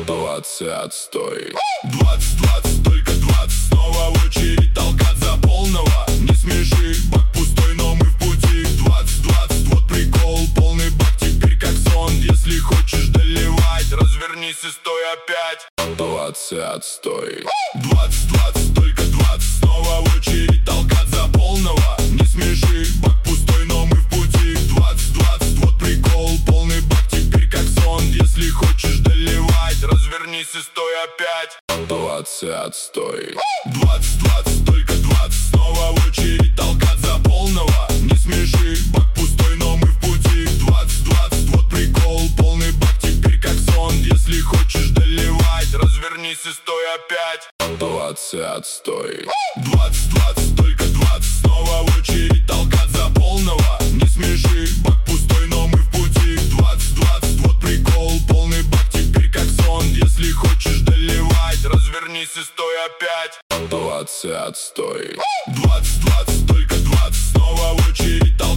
20 отстой. 20, только 20, снова очередь толкать за полного. Не смеши, бак пустой, но мы в пути. 20, вот прикол, полный бак теперь как сон. Если хочешь доливать, развернись и стой опять. 20 отстой. 20, только 20, снова очередь толкать за полного. Не смеши, бак пустой, но мы в пути. 20, вот прикол, полный бак теперь как сон. Если хочешь доливать, развернись и стой опять. 20 отстой. 20, только 20, снова очередь толкать за полного. Не смеши, бак пустой, но мы в пути. 20, вот прикол, полный бак теперь как сон. Если хочешь доливать, развернись и стой опять. 20 отстой. 20, только 20, снова очередь толкать за полного. Не смеши, бак пустой, но мы в пути. 20, вот прикол, полный бак теперь как сон. Если хочешь доливать, развернись и стой опять. 20 отстой. 20, только 20, снова очередь толкать